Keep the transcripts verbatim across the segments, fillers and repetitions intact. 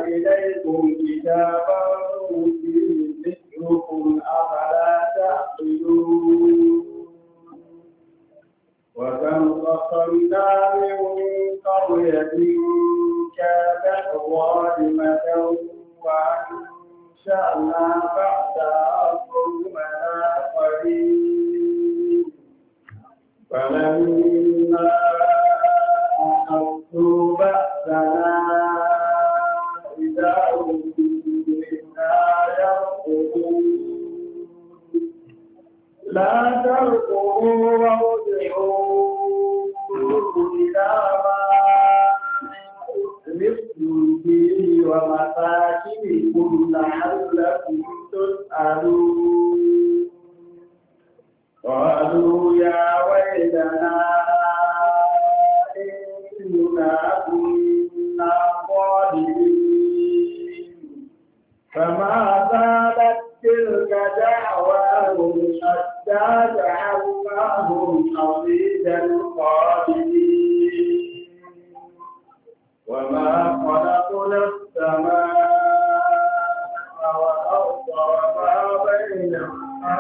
إليكم كتابا فيه ذكركم أفلا تعقلون وكم قصمنا من قرية كانت ظالمة وأنشأنا بعدها قوما آخرين فلما أخذوا بأسنا إذا هم منها يركضون لا تركضوا وارجعوا إلى ما أترفتم فيه ومساكنكم لعلكم تسألون قالوا يا ويلنا إنا كنا ظالمين فما زالت تلك دعواهم حتى جعلناهم حصيدا خالدين وما خلقنا السماء والأرض وما بينهما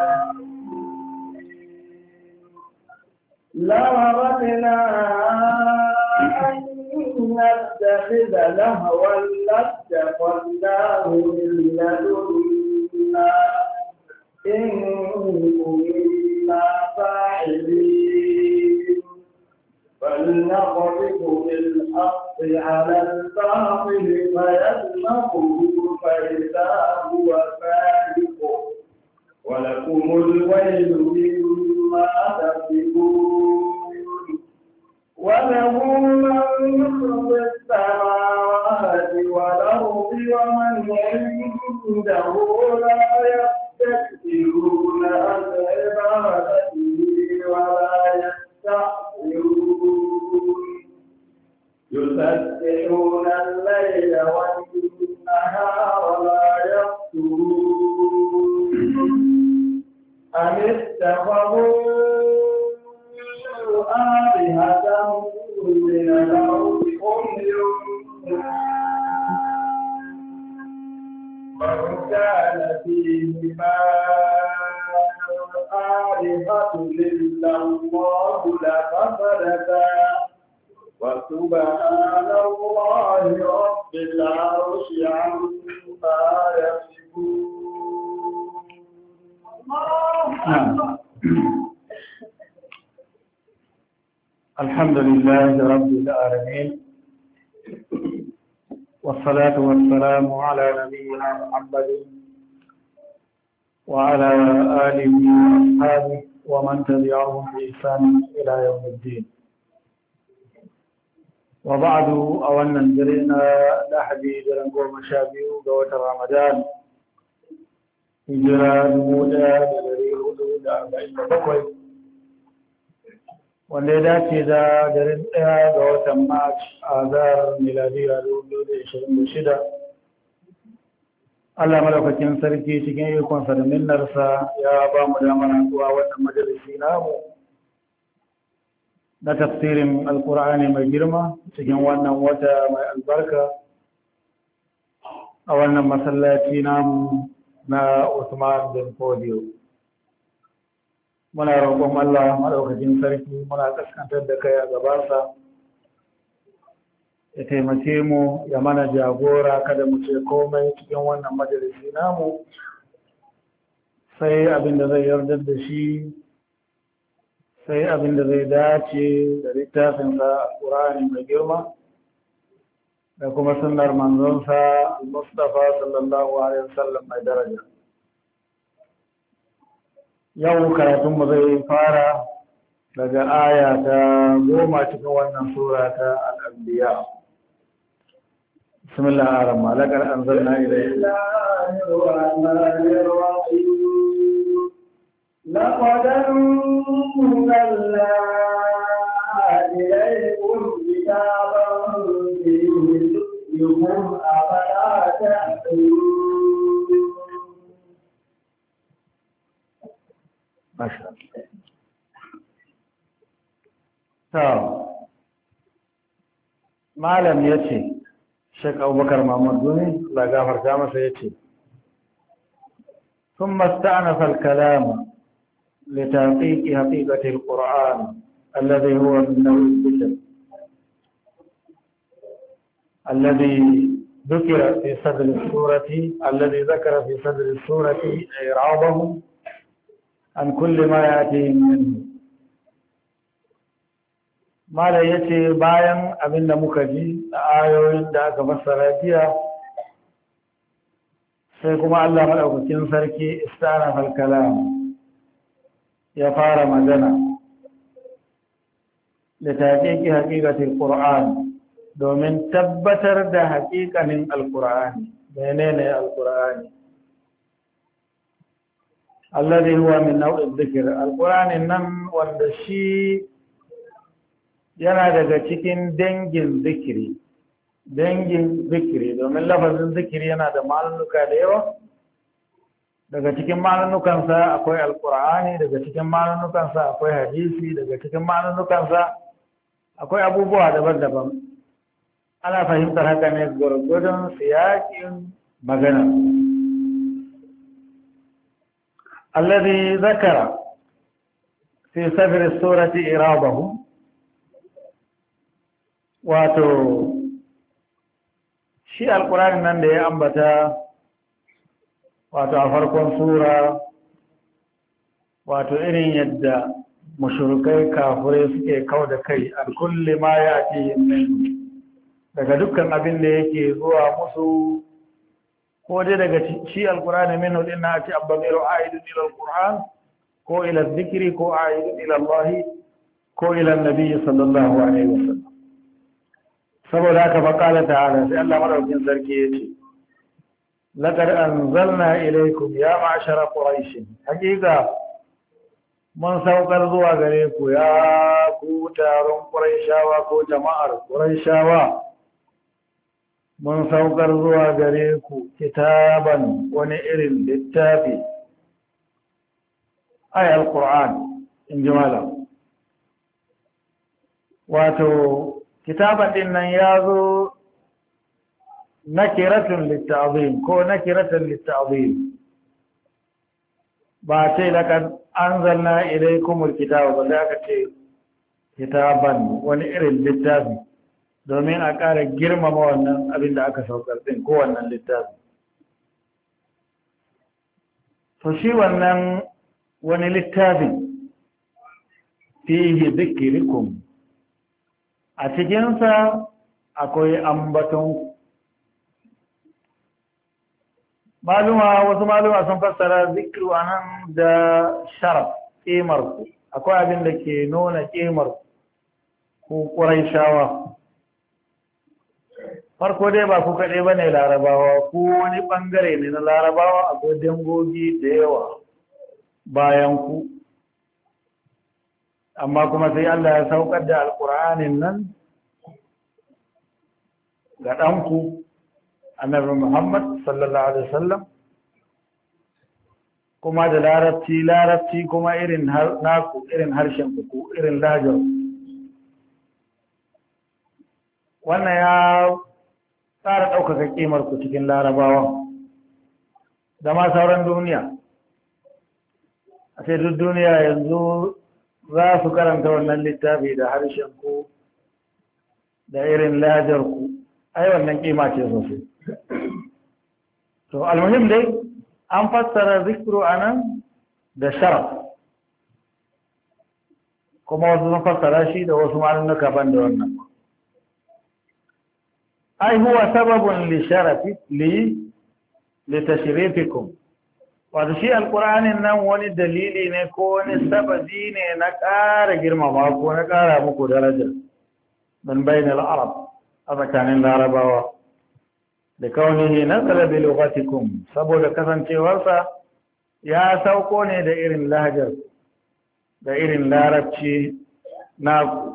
لأردنا أن نتخذ لهوا لاتخذناه من لدنا إن كنا فاعلين فلنضرب بالحق على الباطل فيدمغه فإذا هو فارق ولكم الويل مما تكسبون وله من في السماوات والأرض ومن عنده لا يستكبرون عن عبادته ولا يستحسرون يسبحون الليل والنهار لا يفترون أم اتخذوا آلهة من الأرض هم ينفقون من كان فيهما آلهة إلا الله لفسدتا وسبحان الله رب العرش عما يصفون. الحمد لله رب العالمين والصلاة والسلام على نبينا محمد وعلى آله وأصحابه ومن تبعهم بإحسان إلى يوم الدين وبعد أولا جرينا لحدي جرنقو مشابه قوة رمضان هجرة نموذج لدري حدود أربعين بقوي wanda ya dace da garin ɗaya ga watan March a zar miladiya dubu da ashirin da shida. Allah madaukakin sarki cikin ikonsa da minnarsa ya ba mu damar zuwa wannan majalisi namu na tafsirin alkur'ani mai girma cikin wannan wata mai albarka a wannan masallaci namu na Usman bin Fodio. Muna roƙon Allah maɗaukakin sarki muna kaskantar da kai a gabansa ya taimake mu ya mana jagora kada mu ce komai cikin wannan majalisi namu sai abin da zai yardar da shi sai abin da zai dace da littafinsa Qur'ani mai girma da kuma sunnar manzonsa Al-Mustafa sallallahu alaihi wasallam mai daraja. Yau karatunmu zai fara daga aya ta goma cikin wannan sura ta al'adiyya. Bismillah ar-Rahman laqad anzalna ilayka laqad anzalna ilaykum kitaban fihi dhikrukum afala ta'qilun. Masha Allah. Malam ya ce, Sheikh Abubakar Muhammad Gumi la gafarta masa yace ثم استأنف الكلام لتحقيق حقيقة القرآن الذي هو من نوع الذكر الذي ذكر في صدر السورة الذي ذكر في صدر السورة إعراضه عن كل ما يأتي منه ما لا يأتي باين أبن مكجي آيوين داك فسراتيا سيكون الله ملأكتين سركي استعنف الكلام يفار مدنا لتحقيق حقيقة القرآن domin tabbatar da haƙiƙanin alƙur'ani menene alƙur'ani alladhi huwa min naw'id dhikr alƙur'ani nan wanda shi yana daga cikin dangin zikiri dangin zikiri domin lafazin zikiri yana da ma'anunuka da yawa daga cikin ma'anunukansa akwai alƙur'ani daga cikin ma'anunukansa akwai hadisi daga cikin ma'anunukansa akwai abubuwa daban-daban ana fahimtar haka ne gwargwadon siyakin magana alladhi zakara fi sadri surati iradahu wato shi alqur'ani nan da ya ambata wato a farkon sura wato irin yadda mushrikai kafirai suke kauda kai a kulli ma ya'ti min daga dukkan abin da yake zuwa musu ko dai daga shi alqur'ani minhu din na ci abamiru aidun ila alqur'an ko ila dhikri ko aidun ila Allah ko ila annabi sallallahu alaihi wasallam saboda haka faqala ta'ala sai Allah madaukakin sarki yace laqad anzalna ilaykum ya ma'shara quraish hakika mun saukar zuwa gare ku ya ku taron quraishawa ko jama'ar quraishawa mun saukar zuwa gare ku kitaban wani irin littafi ay alquran in ji malam wato kitaban din nan ya zo nakiratun litta'zim ko nakiratun litta'zim ba ce laqad anzalna ilaykumul kitaba ba da aka ce kitaban wani irin littafi domin a ƙara girmama wannan abin da aka saukar ɗin ko wannan littafi. To shi wannan wani littafin fihi zikirikum a cikinsa akwai ambaton maluma wasu maluma sun fassara zikiru a nan da sharaf ƙimarku akwai abin da ke nuna ƙimar ku ƙuraishawa farko dai ba ku kaɗai ba ne larabawa ku wani ɓangare ne na larabawa akwai dangogi da yawa bayan ku amma kuma sai Allah ya saukar da alƙur'anin nan ga ɗanku annabi Muhammad sallallahu alaihi wasallam kuma da larabci larabci kuma irin naku irin harshen ku irin lajar wannan ya tsara ɗaukaka ƙimar ku cikin larabawa da ma sauran duniya a sai duk duniya yanzu za su karanta wannan littafi da harshen ku da irin lajar ku ai wannan ƙima ce sosai to almuhim dai an fassara zikru anan da sharaf kuma wasu sun fassara shi da wasu ma'anuka ban da wannan ai huwa sababun li sharafi li li tashrifikum wato shi alqur'anin nan wani dalili ne ko wani sababi ne na ƙara girmama ko na ƙara muku daraja min bainal arab a tsakanin larabawa da kaunihi nazala bi lughatikum saboda kasancewarsa ya sauko ne da irin lahajar da irin larabci na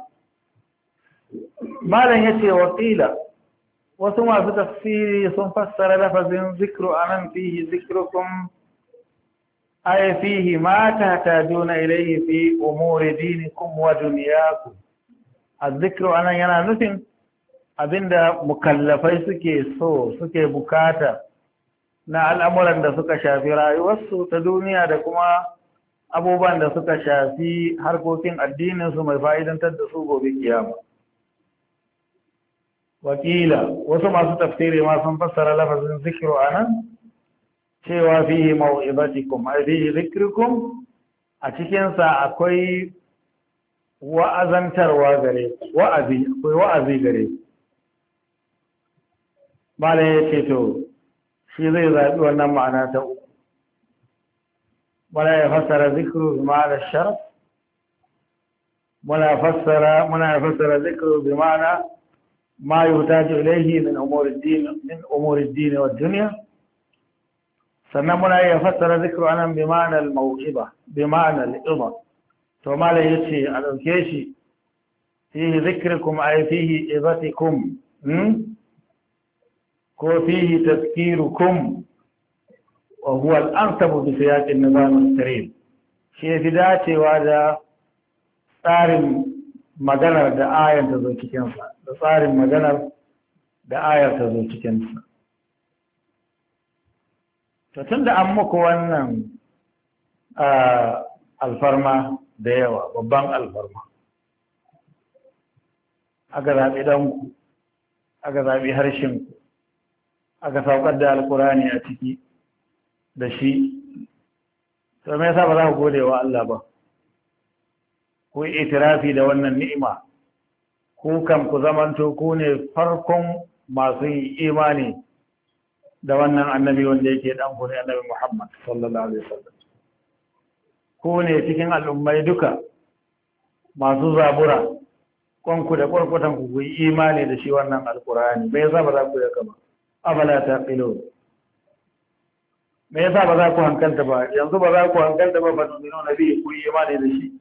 malam yace wakila wasu masu tafsiri sun fassara lafazin zikru anan fihi zikrukum ay fihi ma tahtajuna ilayhi fi umuri dinikum wa dunyakum az-zikru anan yana nufin abinda mukallafai suke so suke bukata na al'amuran da suka shafi rayuwarsu ta duniya da kuma abubuwan da suka shafi harkokin addininsu mai fa'idantar da su gobe kiyama. Wakila wasu masu tafsiri ma sun fassara lafazin zikiru a nan cewa fihi mau'izatikum ai fihi zikrikum, a cikinsa akwai wa'azantarwa gare wa'azi akwai wa'azi gare malam ya ce to shi zai zaɓi wannan ma'ana ta uku. Muna ya fassara zikiru bi ma'ana sharaf, muna fassara muna fassara zikiru bi ma'ana ma yuhtaju ilayhi min umuri din min umuri din wa dunya. Sannan muna ya fassara zikiru anan bi ma'ana al-mawqiba bi ma'ana al-idha. To malam yace a dauke shi fihi zikrukum ay fihi idatikum ko fihi tazkirukum wa huwa al-ansabu bi siyaq an-nizam al-karim. Shi fi dacewa da tsarin maganar da ayar ta zo cikin sa da tsarin maganar da ayar ta zo cikin sa. To tunda an muku wannan alfarma da yawa, babban alfarma, aka zaɓi ɗanku, aka zaɓi harshenku, aka saukar da alkurani a ciki da shi, to me yasa ba za ku gode wa Allah ba, ku yi itirafi da wannan ni'ima, ku kam ku zamanto ku ne farkon masu yi imani da wannan annabi wanda yake ɗanku ne, annabi Muhammad sallallahu alaihi wasallam. Ku ne cikin al'ummai duka masu zabura, kwanku da kwarkwatan ku yi imani da shi wannan alkurani. Me yasa ba za ku yaka ba? Afala taqilun. Me yasa ba za ku hankalta ba? Yanzu ba za ku hankalta ba ba tu'minu nabi ku yi imani da shi.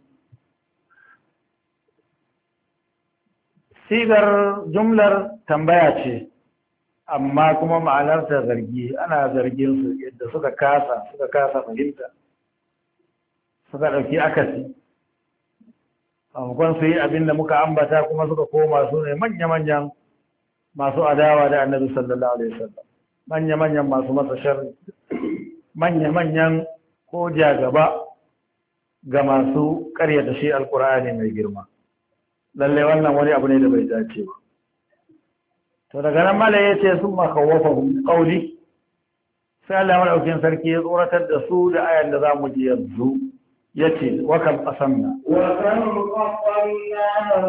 Sigar jumlar tambaya ce, amma kuma ma'anarta zargi. Ana zargin su yadda suka kasa suka kasa fahimta, suka ɗauki akasi, amakon su yi abin da muka ambata kuma suka koma su ne manya-manyan masu adawa da annabi sallallahu alaihi wasallam, manya-manyan masu masa sharri, manya-manyan ko jagaba ga masu ƙaryata shi alkur'ani mai girma. Lalle wannan wani abu ne da bai dace ba. To daga nan mala ya ce sun makawafahun ƙauli, sai Allah maɗaukin sarki ya tsoratar da su da ayan da za mu ji yanzu. يتي وكم قسمنا وكم قسمنا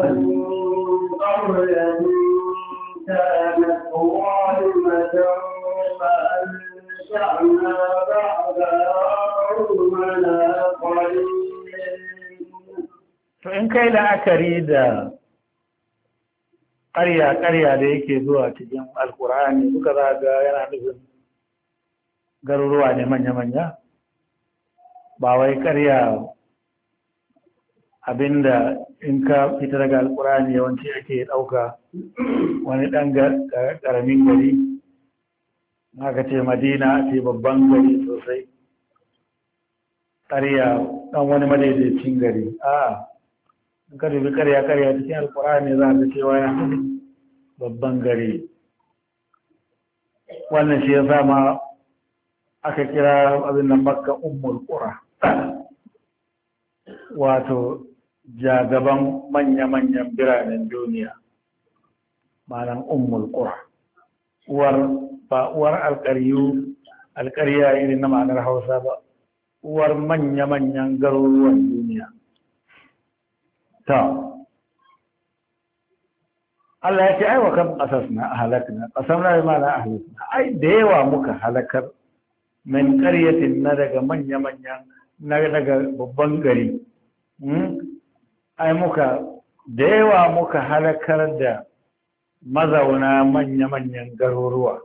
قرية كانت ظالمة فأنشأنا بعدها قومنا آخرين. فإن كي la'akari da ƙarya-ƙarya da yake zuwa cikin alkur'ani suka zaga yana nufin garuruwa ne manya-manya, ba wai ƙarya abinda in ka fita daga alkurani yawanci ake ɗauka wani ɗan ƙaramin gari, haka ce madina ce babban gari sosai, ƙarya ɗan wani madaidaicin gari. a in ka dubi ƙarya-ƙarya cikin alkurani za ka cewa ya babban gari. wannan shi ya sama aka kira abin nan makka ummul qura, wato jagaban manya-manyan biranen duniya, malam ummul qura, uwar ba uwar alƙaryu alƙarya irin na ma'anar Hausa ba, uwar manya-manyan garuruwan duniya. ta Allah ya ce ai wa kam qasasna ahlakna qasamna ma la ahlakna, ai da yawa muka halakar min ƙaryatin na daga manya-manyan na daga babban gari. ai muka da yawa muka halakar da mazauna manya-manyan garuruwa,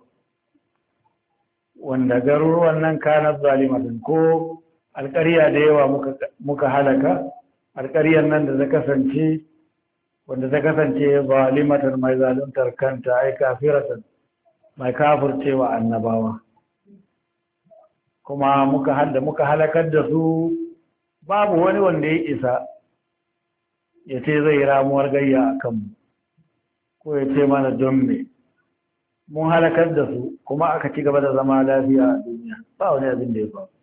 wanda garuruwan nan kanar zalimatin ko alƙarya da yawa muka halaka, alƙaryar nan da ta kasance wanda ta kasance zalimatan mai zaluntar kanta, ai kafiratan mai kafircewa annabawa. kuma muka hada muka halakar da su, babu wani wanda ya isa ya ce zai ramuwar gayya a kanmu. ko ya ce mana don me mun halakar da su kuma aka ci gaba da zama lafiya a duniya ba wani abin da ya faru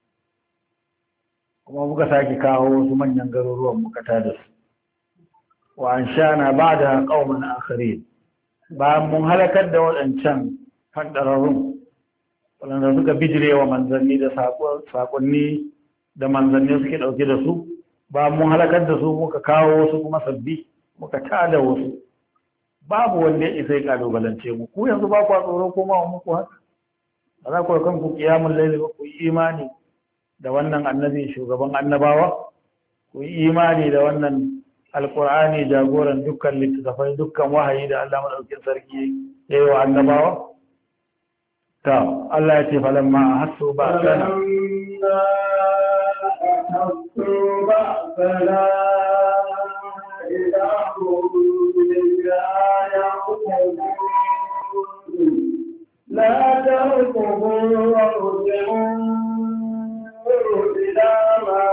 kuma muka sake kawo wasu manyan garuruwan muka tada su wa an sha'ana ba da ƙauman akari ba mun halakar da waɗancan fadararrun waɗanda suka bijire wa manzanni da saƙonni da manzanni suke ɗauke da su ba mun halakar da su muka kawo wasu kuma sabbi muka tada wasu babu wanda ya isa ya kalubalance mu ku yanzu ba ku tsoro ko ma muku haka ba za ku kan ku kiyamul laili ba ku yi imani da wannan annabi shugaban annabawa ku yi imani da wannan alqur'ani jagoran dukkan littattafai dukkan wahayi da Allah madaukakin sarki ya yi wa annabawa ta Allah ya ce falamma hasu ba sana لا تركضوا وارجعوا إلى ما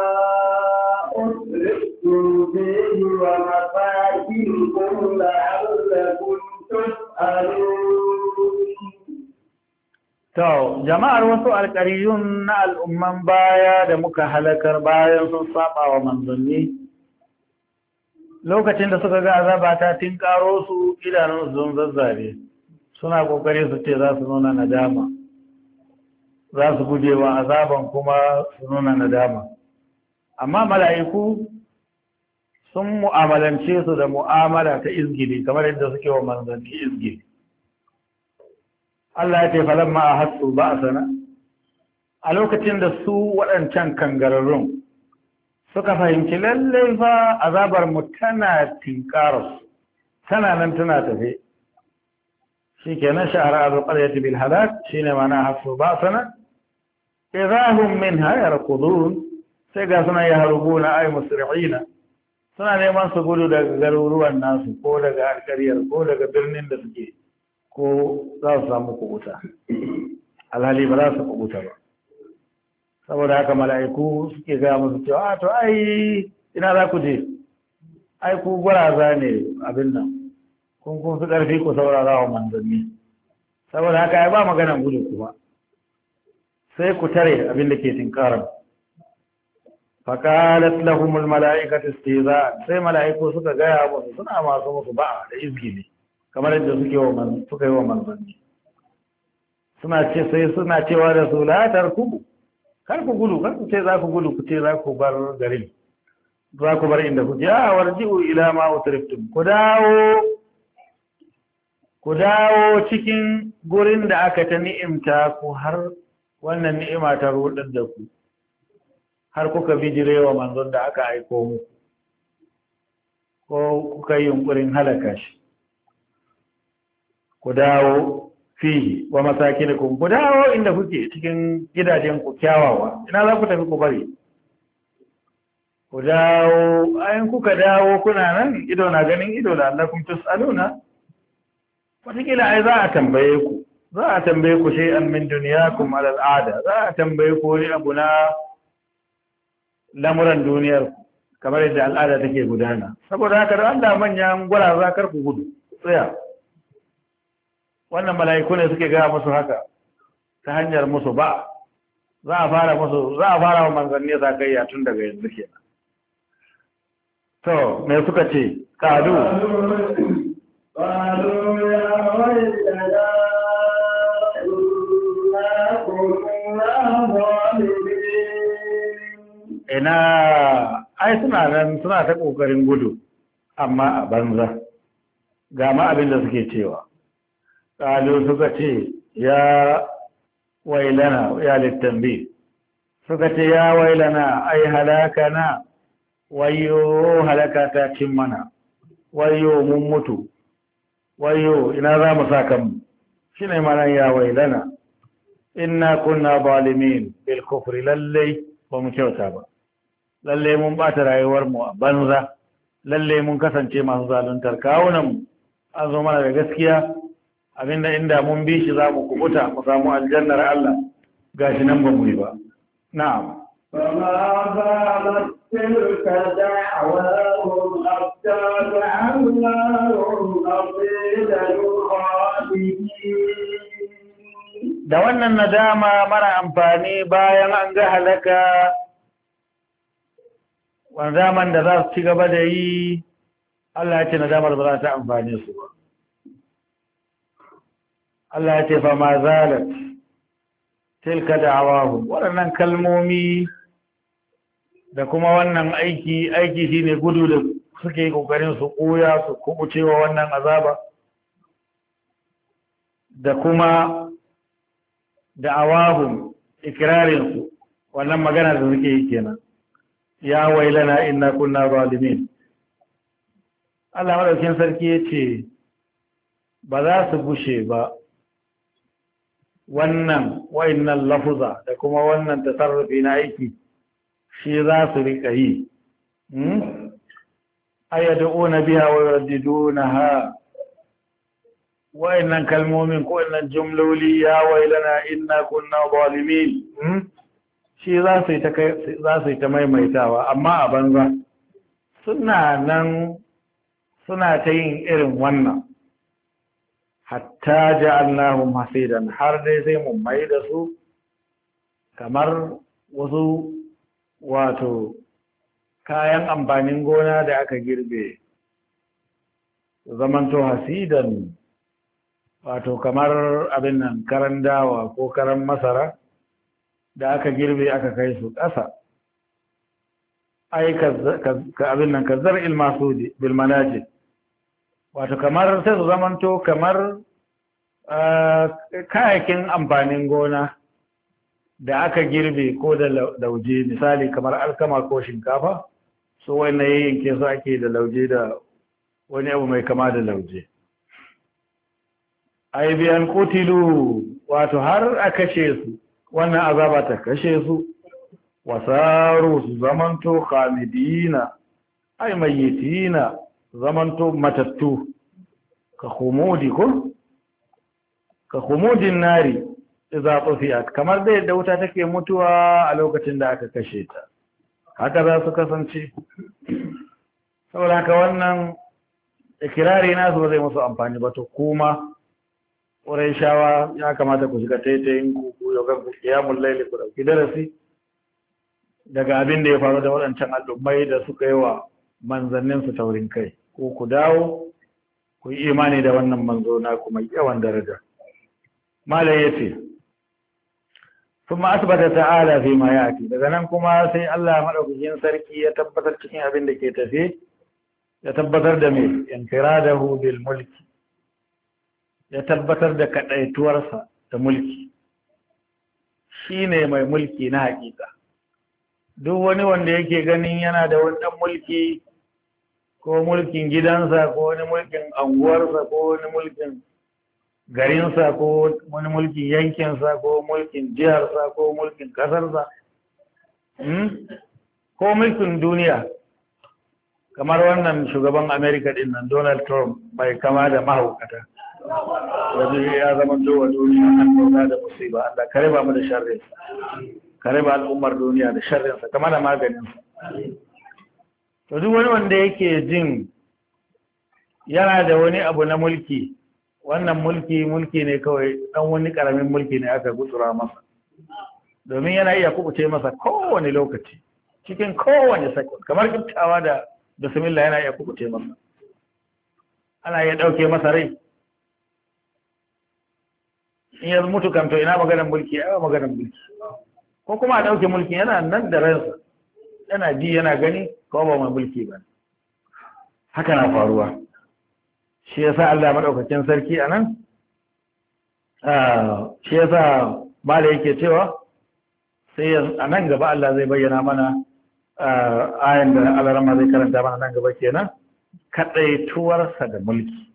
أسرفتم فيه ومساكنكم لعلكم تسألون. To, jama'ar wasu alƙariyun na al'umman baya da muka halakar bayan sun saba wa manzanni, lokacin da suka ga azaba ta tinkaro su idanun sun zazzare, suna ƙoƙari su ce za su nuna nadama, za su guje wa azaban kuma su nuna nadama. Amma mala'iku sun mu'amalance su da mu'amala ta izgili kamar yadda suke wa manzanni izgili. Allah ya ce falamma a hatsu ba a sana a lokacin da su waɗancan kangararrun suka fahimci lallai fa azabar mu tana tinkarar tana nan tana tafe shi kenan sha'ara abu ƙaryata bil halak shi ne mana hatsu ba a sana idahun min hayar kudurun sai ga suna yi harubu na ai musri'ina suna neman su gudu daga garuruwan nasu ko daga alƙaryar ko daga birnin da suke ko za su samu kubuta alhali ba za su kubuta ba saboda haka mala'iku suke gaya musu cewa to ai ina za ku je ai ku gwaraza ne abin nan kun kun fi ƙarfi ku saurara wa manzanni saboda haka ai ba maganan gudu kuma sai ku tare abin da ke tinkarar faƙalat lahumul mala'ikatu istiza sai mala'iku suka gaya musu suna masu musu ba'a da izgili kamar yadda suke wa suka yi wa manzanni suna ce sai suna cewa da su la tarkubu kar ku gudu kar ku ce za ku gudu ku ce za ku bar garin za ku bar inda kuke a warji'u ila ma utriftum ku dawo ku dawo cikin gurin da aka ta ni'imta ku har wannan ni'ima ta rudar da ku har kuka bijire wa manzon da aka aiko mu ko kuka yi yunkurin halaka shi ku dawo fihi wa masakinikum ku dawo inda kuke cikin gidajen ku kyawawa ina za ku tafi ku bari ku dawo ayin kuka dawo kuna nan ido na ganin ido da Allah kun tusaluna wataƙila ai za a tambaye ku za a tambaye ku shay'an min dunyakum ala al'ada za a tambaye ku wani abu na lamuran duniyar kamar yadda al'ada take gudana saboda haka da Allah manyan gwaraza kar ku gudu tsaya wannan mala'iku ne suke gaya musu haka ta hanyar musu ba za a fara musu za a fara wa manzanni zakayya tun daga yanzu kenan to me suka ce kadu قالوا يا ويلنا إنا كنا ظالمين ina ai suna nan suna ta kokarin gudu amma a banza ga ma abin da suke cewa kalu suka ce ya wailana ya littambi suka ce ya wailana ai halakana wayo halaka ta cin mana wayo mun mutu wayo ina za mu sa kanmu shi ne mana ya wailana inna kunna zalimin bil kufri lallai ba mu kyauta ba lallai mun bata rayuwar mu a banza lallai mun kasance masu zaluntar kawunan mu an zo mana da gaskiya abinda inda mun bi shi za mu kubuta mu samu aljannar Allah gashi nan ba mu yi ba na'am فما زالت تلك دعواهم حتى جعلناهم حصيدا الخالدين. da wannan nadama mara amfani bayan an ga halaka nadaman da za su ci gaba da yi Allah ya ce nadamar ba za ta amfani su ba. Allah ya ce fa ma zalat tilka da'awahum, waɗannan kalmomi da kuma wannan aiki aiki shine gudu da suke kokarin su koya su kubucewa wannan azaba, da kuma da'awahum ikrarin su wannan magana da suke yi kenan, ya wailana inna kunna zalimin. Allah madaukin sarki yace ba za su gushe ba wannan wayannan lafuza da kuma wannan tasarrufi na aiki shi za su rika yi. hmm ayaduna biha wa yuraddidunaha, wayannan kalmomin ko wayannan jumloli ya wailana inna kunna zalimin shi za su yi ta za su yi ta maimaitawa, amma a banza. Suna nan suna ta yin irin wannan hatta ja'alnahum hasidan, har dai sai mu mai da su kamar wasu wato kayan amfanin gona da aka girbe, zamanto hasidan wato kamar abin nan karan dawa ko karan masara da aka girbe aka kai su ƙasa. ai ka abin nan ka zar ilmasudi bil manajid, wato kamar sai su zamanto kamar kayakin amfanin gona da aka girbe ko da lauje, misali kamar alkama ko shinkafa, so wannan yayyanke su ake da lauje da wani abu mai kama da lauje. ai biyan kutilu, wato har a kashe su, wannan azaba ta kashe su, wasaru su zamanto khamidina ai mayyitina, zamanto matattu, ka khumudi ko ka khumudin nari idza tufiyat, kamar da yadda wuta take mutuwa a lokacin da aka kashe ta, haka za su kasance. saboda haka wannan ikirari nasu ba zai musu amfani ba. To kuma Qurayshawa ya kamata ku shiga taitayin ku ku yau ku qiyamul layli ku dauki darasi daga abin da ya faru da waɗancan al'ummai da suka yi wa manzannin su taurin kai, ko ku dawo ku yi imani da wannan manzo na kuma yawan daraja. Malai yace kuma asbata ta'ala fi ma yati, daga nan kuma sai Allah madaukakin sarki ya tabbatar cikin abin da ke tafe, ya tabbatar da me infiradahu bil mulki, ya tabbatar da kadaituwarsa da mulki, shine mai mulki na hakika. Duk wani wanda yake ganin yana da wani dan mulki, ko mulkin gidansa ko wani mulkin anguwarsa ko wani mulkin garinsa ko wani mulkin yankinsa ko mulkin jiharsa ko mulkin kasarsa ko mulkin duniya, kamar wannan shugaban Amerika din nan Donald Trump, bai kama da mahaukata wajen ya zama jowa duniya an doka da musiba. Allah kare ba mu da sharri, kare ba al'ummar duniya da sharrinsa, kama da maganinsa. To duk wani wanda yake jin yana da wani abu na mulki, wannan mulki mulki ne kawai, dan wani karamin mulki ne aka gutsura masa, domin yana iya kubuce masa kowane lokaci cikin kowane second, kamar kiftawa da bismillah yana iya kubuce masa, ana iya dauke masa rai. in ya mutu kam to ina maganar mulki, ai maganar mulki. Ko kuma a dauke mulki yana nan da ransa, yana ji yana gani, ko ba mai mulki ba. Haka na faruwa. Shi yasa Allah madaukakin sarki anan ah shi yasa mala yake cewa sai a nan gaba Allah zai bayyana mana ayan da Allah zai karanta mana nan gaba kenan, kadaituwarsa da mulki.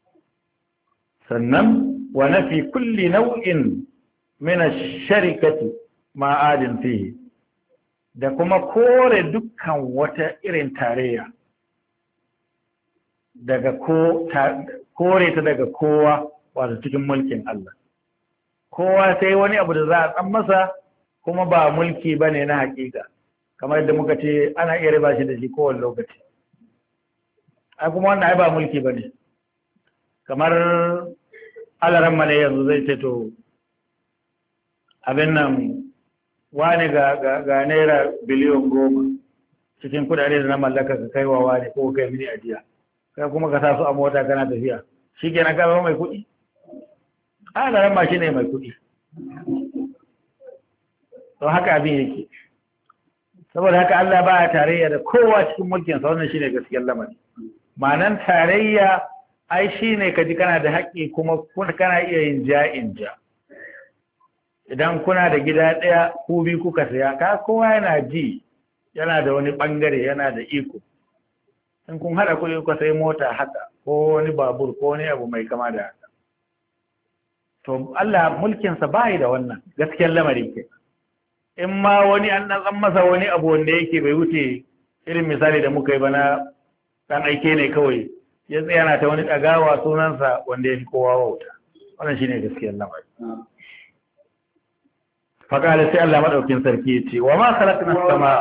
Sannan wa nafi kulli nau'in min ash-sharikati ma'adin fihi, da kuma kore dukkan wata irin tarayya daga ko kore ta daga kowa, wato cikin mulkin Allah. Kowa sai wani abu da za a tsan masa, kuma ba mulki bane na hakika, kamar yadda muka ce ana iya riba shi da shi kowane lokaci. Ai kuma wannan ai ba mulki bane. kamar alaran ne yanzu zai ce to abin nan wani ga, ga, ga naira biliyon goma cikin kudade da na mallaka ka kai wa wani ko kai mini ajiya kai kuma ka sa su a mota kana tafiya shi kenan ka zama mai kuɗi alaran ma shi ne mai kuɗi to haka abin yake saboda haka Allah ba ya tarayya da kowa cikin mulkin sa wannan shine gaskiyar lamari ma'anan tarayya ai shine kaji kana da haƙƙi kuma kana iya yin ja'in ja idan kuna da gida ɗaya ku bi kuka saya ka kowa yana ji yana da wani bangare yana da iko in kun haɗa kuɗi kuka sai mota haka ko wani babur ko wani abu mai kama da haka to Allah mulkinsa bai da wannan gaskiyar lamari ke in ma wani an ɗan masa wani abu wanda yake bai wuce irin misali da muka yi ba na ɗan aike ne kawai ya tsaya ta wani ɗagawa sunansa wanda ya fi kowa wauta wannan shine gaskiyar lamari faƙala sai Allah maɗaukin sarki ya ce wa ma khalaqna as-samaa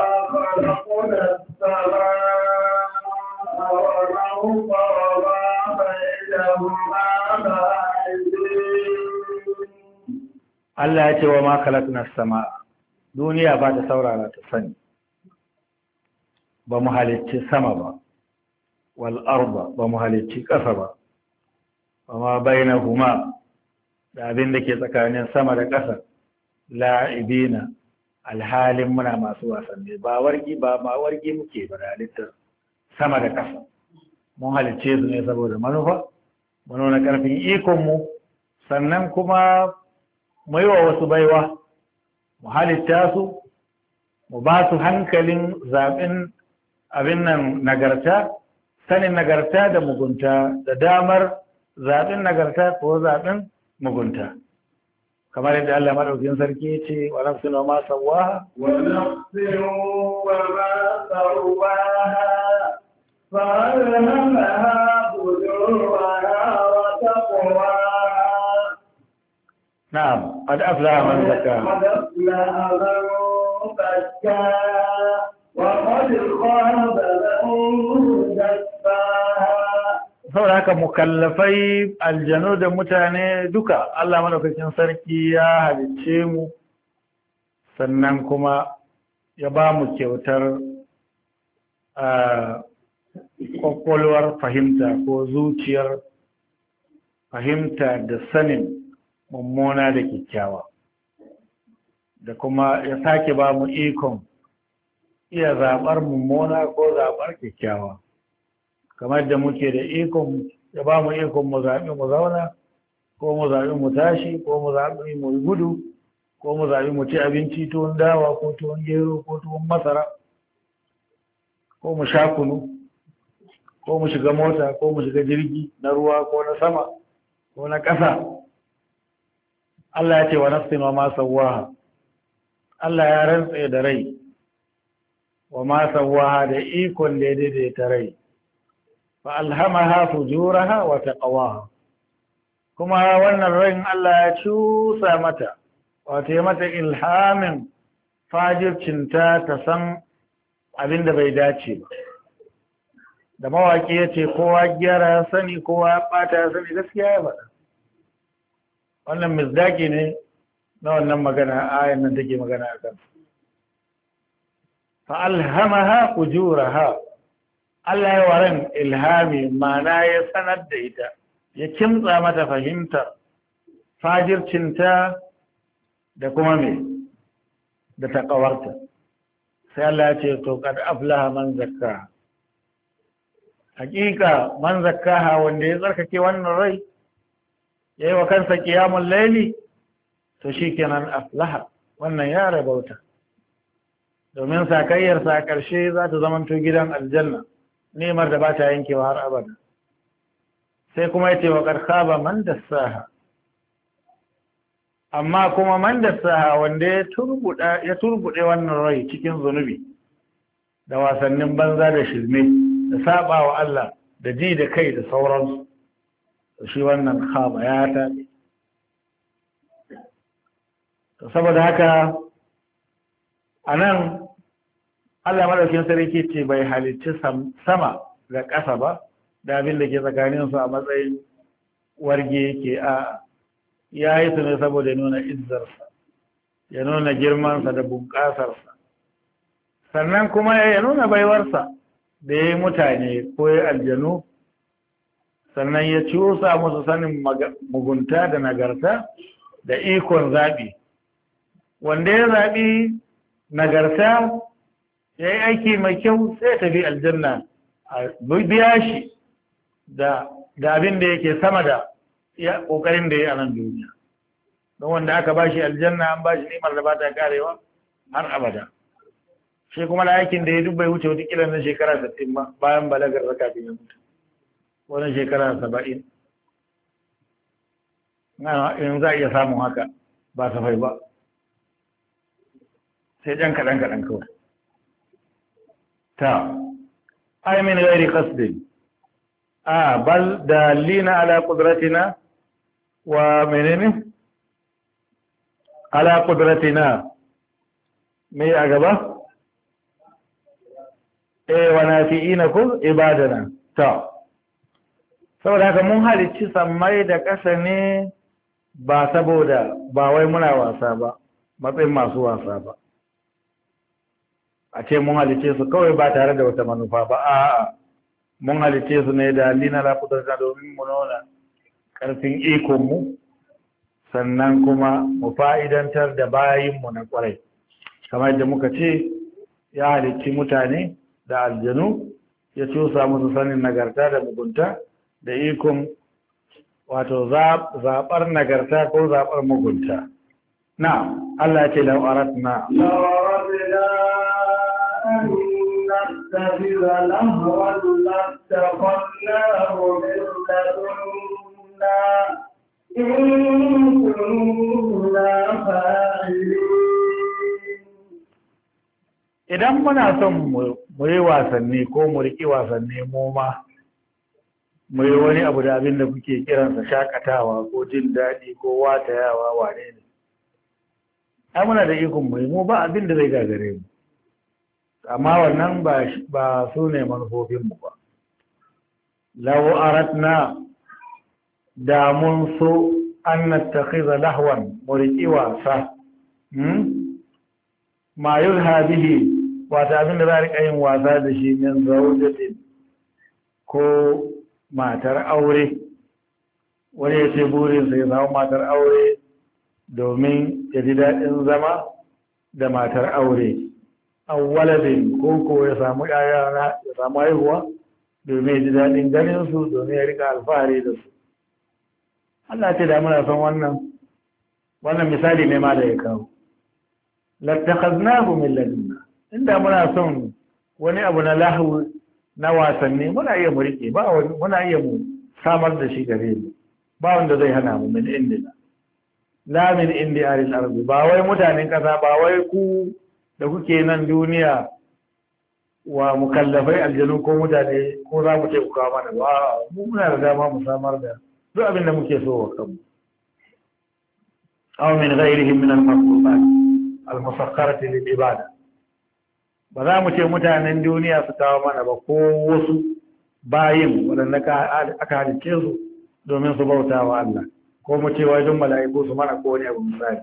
Allah ya ce wa ma khalaqna as-samaa duniya ba ta saurara ta sani ba mu halicci sama ba wal arda ba mu halicci ƙasa ba wa ma bainahuma da abin da ke tsakanin sama da ƙasa la'ibina alhalin muna masu wasanni ba wargi ba ma wargi muke ba da halittar sama da ƙasa mun halicce su ne saboda manufa mu nuna ƙarfin ikonmu sannan kuma mu yi wa wasu baiwa mu halitta su mu ba su hankalin zaɓin abin nan nagarta sanin nagarta da mugunta da damar zaɓin nagarta ko zaɓin mugunta kamar yadda Allah madaukin sarki ce wa nafsin wa ma sawaha wa nafsin wa ma sawaha fa alhamaha fujuraha wa taqwaha na'am qad aflaha man zakkaha qad aflaha man zakkaha wa qad khaba man dassaha saboda haka mukallafai aljanu da mutane duka Allah madaukakin sarki ya halicce mu sannan kuma ya ba mu kyautar kwakwalwar fahimta ko zuciyar fahimta da sanin mummuna da kyakkyawa da kuma ya sake ba mu ikon iya zaɓar mummuna ko zaɓar kyakkyawa kamar da muke da ikon ya ba mu ikon mu zaɓi mu zauna ko mu zaɓi mu tashi ko mu zaɓi mu gudu ko mu zaɓi mu ci abinci tuwon dawa ko tuwon gero ko tuwon masara ko mu sha kunu ko mu shiga mota ko mu shiga jirgi na ruwa ko na sama ko na ƙasa Allah ya ce wa nafsin wa ma sawwaha Allah ya rantse da rai wa ma sawwaha da ikon da ya daidaita rai فألهمها فجورها وتقواها كما وانا الرين الله يشوسا متى وتيمة إلهام فاجر چنتا تسن abin da bai dace ba da mawaƙi ya ce kowa gyara sani kowa ɓata sani gaskiya ya faɗa wannan misdaki ne na wannan magana ayan nan take magana a kan fa alhamaha ujuraha Allah ya waran ilhami mana ya sanar da ita ya kimtsa mata fahimtar fajircinta da kuma me da taqawarta sai Allah ya ce to kad aflaha man zakka hakika man zakkaha wanda ya tsarkake wannan rai yayi wa kansa qiyamul layli to shikenan aflaha wannan ya rabauta domin sakayyar sa karshe za ta zamanto gidan aljanna nemar da ba ta yankewa har abada sai kuma yace wa kad khaba man dassaha amma kuma man dassaha wanda ya turbuda ya turbude wannan rai cikin zunubi da wasannin banza da shirme da saba wa Allah da ji da kai da sauransu shi wannan khaba ya tabi to saboda haka anan Allah madaukin sarki ce bai halicci sama da ƙasa ba da abin da ke tsakaninsu a matsayin warge yake a ya yi su ne saboda nuna izzarsa ya nuna girmansa da bunƙasarsa sannan kuma ya nuna baiwarsa da ya yi mutane ko ya aljanu sannan ya cusa musu sanin mugunta da nagarta da ikon zaɓi wanda ya zaɓi nagarta ya yi aiki mai kyau sai tafi aljanna a biya shi da abin da yake sama da ƙoƙarin da ya yi a nan duniya don wanda aka ba shi aljanna an ba shi nimar da ba ta karewa har abada shi kuma da aikin da ya duk bai wuce wata kila na shekara sittin ba bayan balagar da kafin ya mutu wani shekara saba'in in za a iya samun haka ba safai ba sai ɗan kaɗan kaɗan kawai ta ai min gairi qasdin a bal dalina ala qudratina wa menene ala qudratina me a gaba eh wa nafi'ina ku ibadana ta saboda haka mun halicci sammai da ƙasa ne ba saboda ba wai muna wasa ba matsayin masu wasa ba a ce mun halicce su kawai ba tare da wata manufa ba a'a mun halicce su ne da lina la kudrata domin mu nuna ƙarfin ikon mu sannan kuma mu fa'idantar da bayin mu na ƙwarai kamar da muka ce ya halicci mutane da aljanu ya cusa musu sanin nagarta da mugunta da ikon wato zaɓar nagarta ko zaɓar mugunta na Allah ce lau'arat na نتخذ لهوا لاتخذناه من لدنا إن كنا فاعلين idan muna son mu yi wasanni ko mu riƙi wasanni mu ma mu yi wani abu da abin da kuke kiransa shakatawa ko jin daɗi ko watayawa wane ne ai muna da ikon mu yi mu ba abin da zai gagare mu amma wannan ba su ne manufofinmu ba lau aratna da mun so an nattakhiza lahwan muriki wasa ma yulha bihi wata abin da za a rika yin wasa da shi min zawjatin ko matar aure wani ya ce burinsa ya samu matar aure domin ya ji daɗin zama da matar aure awwaladin ko ko ya samu yaya na ya samu haihuwa domin ya ji daɗin ganin su domin ya rika alfahari da su Allah ce da muna son wannan wannan misali ne ma da ya kawo lattakhaznahu min ladunna inda muna son wani abu na lahu na wasanni muna iya mu rike ba muna iya mu samar da shi gare mu ba wanda zai hana mu min indina la min indi aril ardi ba wai mutanen kasa ba wai ku da kuke nan duniya wa mukallafai aljanu ko mutane ko za mu ce ku kawo mana ba mu muna da dama mu samar da duk abin da muke so wa kanmu aw min ghairihim min al-makhluqat al-musakkarati lil ibada ba za mu ce mutanen duniya su kawo mana ba ko wasu bayin waɗanda aka halicce su domin su bauta wa Allah ko mu ce wajen mala'iku su mana ko wani abu misali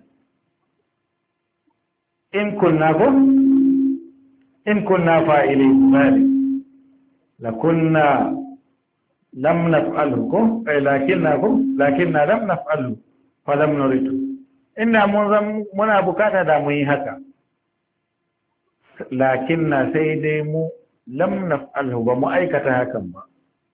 in kunna ko in kunna fa'ili misali la kunna lam naf'alhu ko ay lakinna ko lakinna lam naf'alhu fa lam nuridu inna mun zan muna bukata da mu yi haka lakinna sai dai mu lam naf'alhu ba mu aikata hakan ba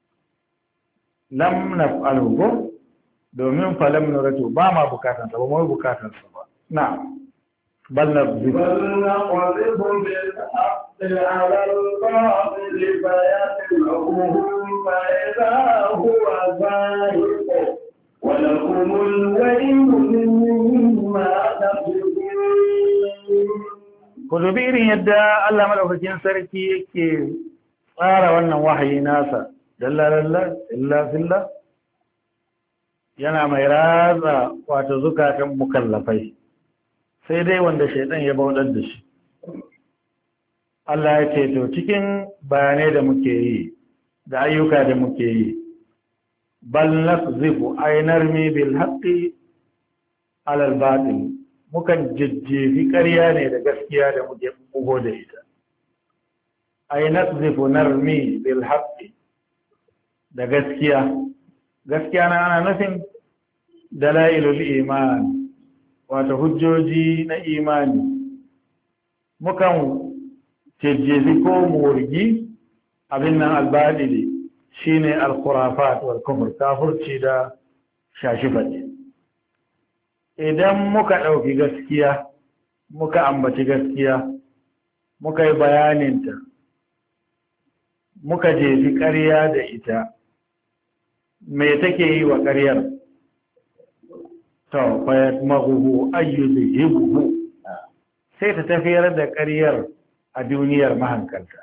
lam naf'alhu ko domin fa lam nuridu ba ma bukatan sa ba mu bukatan sa ba na'am bal nabzi بل نقذف بالحق على الباطل فيتبعه فإذا هو زاهق ولكم الويل مما تكسبون ku dubi irin yadda Allah madaukakin sarki yake tsara wannan wahayi nasa dalla dalla illa fillah yana mai ratsa wato zukatan mukallafai sai dai wanda shaidan ya bautar da shi Allah ya ce to cikin bayanai da muke yi da ayyuka da muke yi bal naqzifu ay narmi bil haqqi ala al batil mukan jajjefi ƙarya ne da gaskiya da muke bugo da ita ay naqzifu narmi bil haqqi da gaskiya gaskiya na ana nufin dalailul iman wato hujjoji na imani mukan jajjefi ko murgi abin nan albadili shine al-khurafat wal kufr kafirci da shashifati idan muka ɗauki gaskiya muka ambaci gaskiya muka yi bayaninta muka jefi ƙarya da ita me take yi wa ƙaryar to fayat maghuhu ayyuzhibuhu sai ta tafiyar da ƙaryar a duniyar mahankalta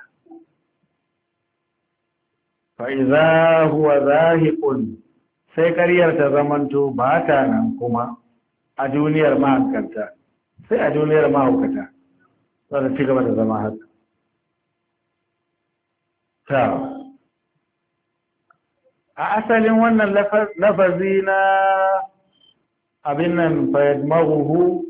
fa idza huwa zahiqun sai ƙaryar ta zamanto ba ta nan kuma a duniyar mahankalta sai a duniyar mahaukata za ta ci gaba da zama haka ta a asalin wannan lafazi na abin nan fayad maghuhu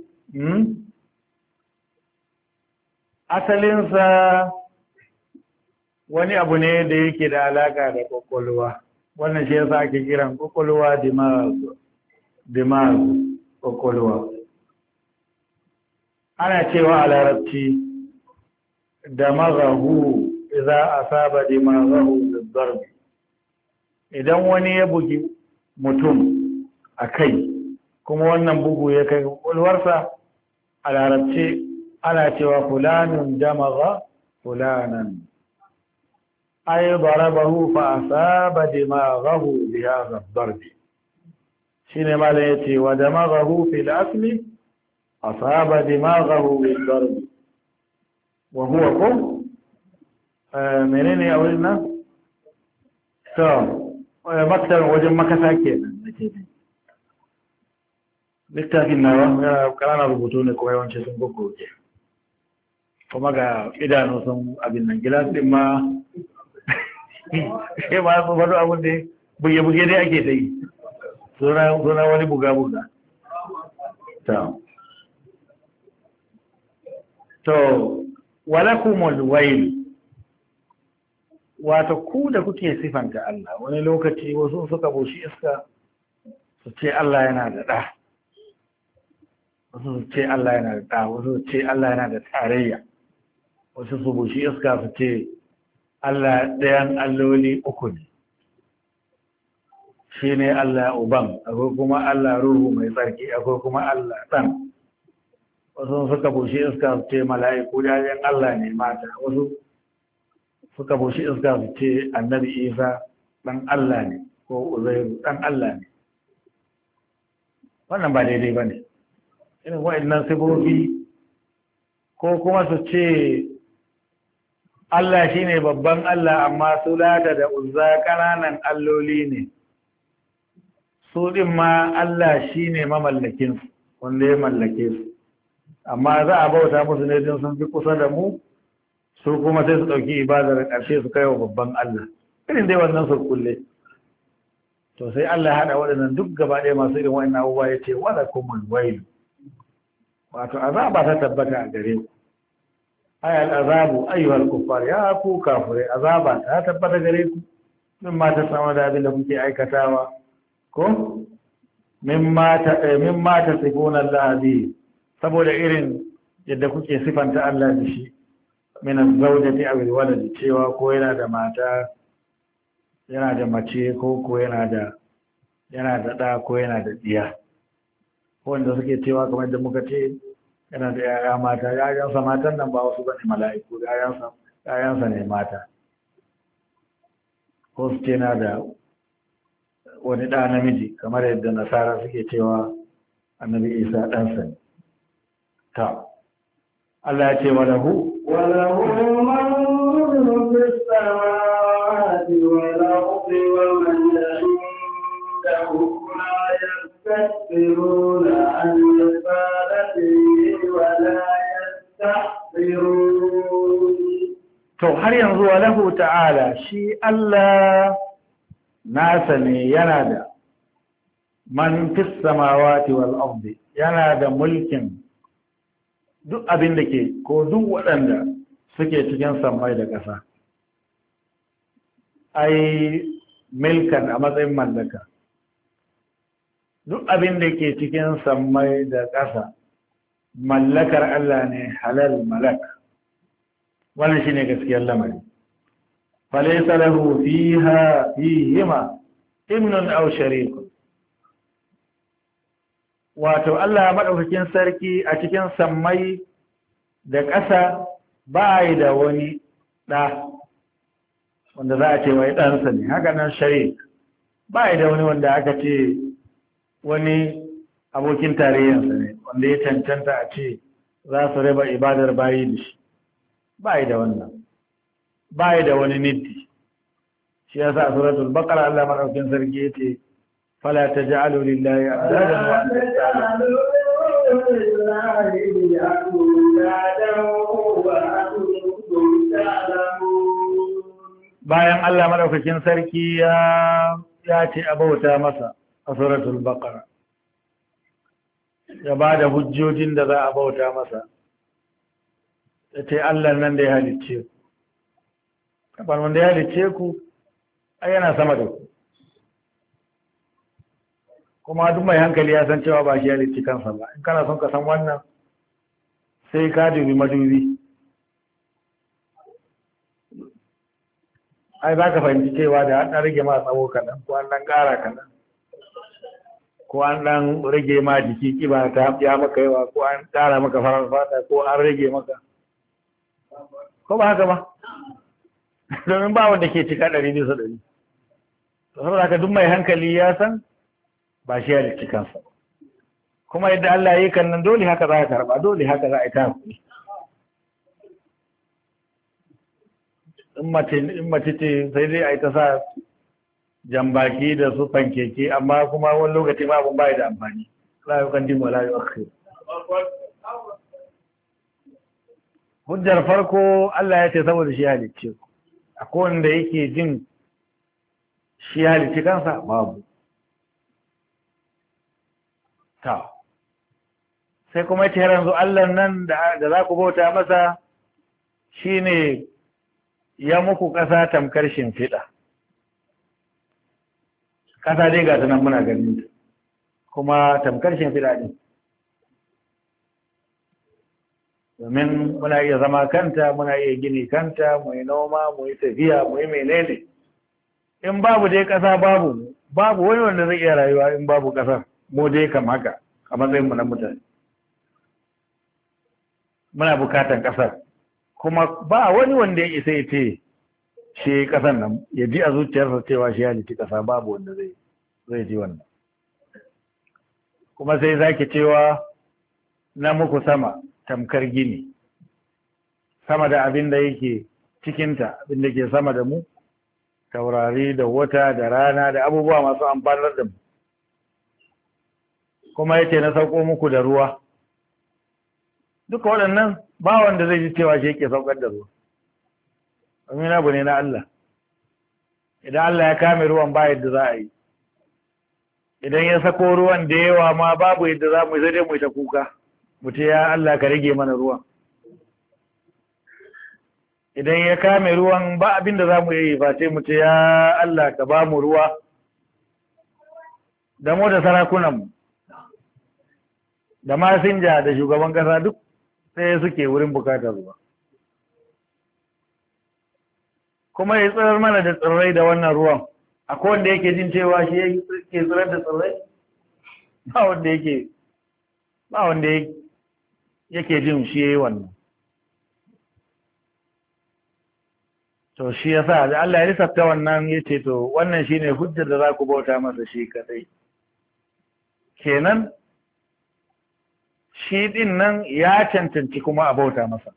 asalinsa wani abu ne da yake da alaka da kwakwalwa wannan shi yasa ake kiran kwakwalwa dimag kwakwalwa ana cewa a larabci da maghahu idza asaba dimaghahu bidarb idan wani ya bugi mutum a kai kuma wannan bugu ya kai kwakwalwarsa a larabci ana cewa fulanun damagha fulanan ay darabahu fa asaba dimaghahu bi hadha ad-darb shine malai yace wa damaghahu fil asli asaba dimaghahu bil darb wa huwa kum menene awilna to maktar wajen makasa kenan nake littafin nawa yana kana rubutu ne kuma yawanci sun goggoge kuma ga idanu sun abin nan gilas din ma sai ba su faɗo abin da buge-buge dai ake ta yi suna wani buga-buga to walakumul wail wato ku da kuke sifanta Allah wani lokaci wasu suka boshi iska su ce Allah yana da ɗa wasu su ce Allah yana da ɗa wasu su ce Allah yana da tarayya wasu su boshi iska su ce Allah ɗayan alloli uku ne shi ne Allah uban akwai kuma Allah ruhu mai tsarki akwai kuma Allah ɗan wasu suka boshi iska su ce mala'iku yayin Allah ne mata wasu suka boshi iska su ce annabi Isa ɗan Allah ne ko Uzairu ɗan Allah ne wannan ba daidai ba ne irin wa'annan sifofi ko kuma su ce Allah shi ne babban Allah amma su lata da uzza ƙananan alloli ne su ɗin ma Allah shi ne mamallakinsu wanda ya mallake su amma za a bauta musu ne don sun fi kusa da mu su kuma sai su ɗauki ibadar ƙarshe su kai wa babban Allah irin dai wannan su kulle to sai Allah ya haɗa waɗannan duk gaba ɗaya masu irin wa'annan abubuwa ya ce wala kumul wailu wato azaba ta tabbata a gare ku ayal azabu ayyuhal kuffar ya ku kafirai azaba ta tabbata gare ku mimma ta sama da abin da kuke aikatawa ko mimma ta mimma ta sifuna Allah bi saboda irin yadda kuke sifanta Allah da shi min az-zawjati aw al-walad cewa ko yana da mata yana da mace ko ko yana da yana da da ko yana da diya wanda suke cewa kamar da muka ce yana da yaya mata yayansa matan nan ba wasu bane mala'iku yayansa yayansa ne mata ko su ce na da wani ɗa namiji kamar yadda nasara suke cewa annabi isa ɗansa ne ta Allah ya ce wa lahu wa lahu man fis samawati wal ardi wa man indahu la yastakbiruna an ibadatihi wa la yastahsirun to har yanzu wa lahu ta'ala shi Allah nasa ne, yana da man fis samawati wal ardi, yana da mulkin duk abin da ke ko duk waɗanda suke cikin sammai da ƙasa. Ai milkan a matsayin mallaka, duk abin da ke cikin sammai da ƙasa mallakar Allah ne, halal malak. Wannan shine gaskiyar lamari. Falaysa lahu fiha fihima ibnun aw sharikun. Wato Allah madaukakin sarki a cikin sammai da ƙasa ba yi da wani ɗa wanda za a ce wai ɗansa ne. Haka nan sharik ba yi da wani wanda aka ce wani abokin tarayyarsa ne, wanda ya cancanta a ce za su raba ibadar bayi da shi. Ba yi da wannan, ba yi da wani niddi. Shi ya sa a suratul baqara Allah madaukakin sarki ya ce fala taj'alu lillahi andadan wa antum ta'lamun. Bayan Allah madaukakin sarki ya ya ce a bauta masa a suratul baqara, ya ba da hujjojin da za a bauta masa, ya ce Allah nan da ya halicce ku, kafin wanda ya halicce ku ai yana sama da ku, kuma duk mai hankali ya san cewa ba shi halicci kansa ba. In kana son ka san wannan sai ka dubi madubi, ai za ka fahimci cewa da an rage ma tsawo kaɗan ko an ɗan ƙara kaɗan ko an ɗan rage ma jiki ƙiba ta ya maka yawa ko an ƙara maka farar fata ko an rage maka, ko ba haka ba? Domin ba wanda ke cika ɗari bisa ɗari. Saboda haka duk mai hankali ya san ba shi ya lici kansa, kuma yadda Allah ya yi kan nan dole haka za a karɓa, dole haka za a yi ta hakuri. In mace ce sai dai a yi ta sa jambaki da su fankeke, amma kuma wani lokaci ma abin bai da amfani. La yi kan dimwa la yi akhir. Hujjar farko Allah ya ce saboda shi halicce ku. Akwai wanda yake jin shi halicci kansa babu. Ta. Sai kuma ya ce yanzu Allah nan da za ku bauta masa shi ne ya muku ƙasa tamkar shimfiɗa. Ƙasa dai ga nan muna ganin ta, kuma tamkar shimfiɗa ne. Domin muna iya zama kanta, muna iya gini kanta, mu yi noma, mu yi tafiya, mu yi menene. In babu dai ƙasa babu, babu wani wanda zai iya rayuwa in babu ƙasar, mu dai kam haka a matsayinmu na mutane. Muna bukatan ƙasar. Kuma ba wani wanda ya isa ya ce shi ƙasan nan ya ji a zuciyarsa cewa shi ya liti ƙasa, babu wanda zai zai ji wannan. Kuma sai zaki cewa na muku sama tamkar gini, sama da abin da yake cikinta, abin da ke sama da mu, taurari da wata da rana da abubuwa masu amfanar da mu. Kuma yace na sauko muku da ruwa. Duka waɗannan ba wanda zai ji cewa shi yake saukar da ruwa. Domin abu ne na Allah. Idan Allah ya kame ruwan ba yadda za a yi. Idan ya sako ruwan da yawa ma babu yadda za mu yi, sai dai mu yi ta kuka. Mu ce ya Allah ka rage mana ruwan. Idan ya kame ruwan ba abin da za mu yi ba sai mu ce ya Allah ka ba mu ruwa. Da mu da sarakunanmu, da masinja da shugaban kasa duk sai suke wurin bukatar ruwa. Kuma ya tsirar mana da tsirrai da wannan ruwan. Akwai wanda yake jin cewa shi yake tsirar da tsirrai? Ba wanda yake ba wanda yake jin shi yayi wannan. To shi yasa da Allah ya lissafta wannan yace to wannan shine hujjar da za ku bauta masa shi kadai. Kenan shi din nan ya cancanci kuma a bauta masa.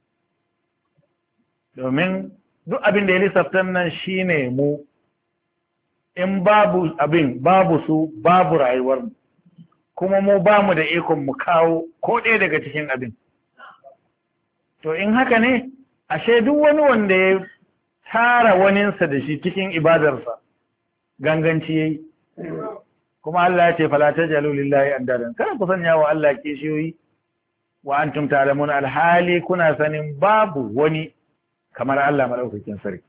Domin duk abin da ya lissaftan nan shine mu, in babu abin babu su babu rayuwar mu, kuma mu ba mu da ikon mu kawo ko ɗaya daga cikin abin. To in haka ne ashe duk wani wanda ya tara waninsa da shi cikin ibadarsa ganganci yayi kuma Allah ya ce fala tajalu lillahi andadan kada ku sanya wa Allah kishiyoyi wa antum ta'lamun alhali kuna sanin babu wani kamar Allah madaukakin sarki.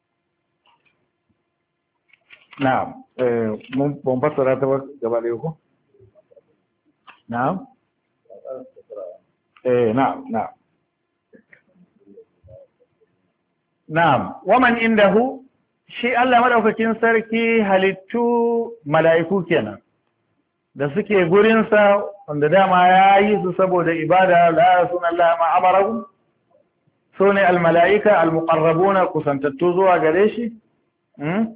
na'am eh mun ban fassara ta gaba da ko na'am eh na'am na'am na'am waman indahu shi Allah madaukakin sarki halittu mala'iku kenan da suke gurinsa wanda dama ya yi su saboda ibada la yasuna Allah ma amarahu sune almala'ika almuqarrabuna kusantattu zuwa gare shi hmm?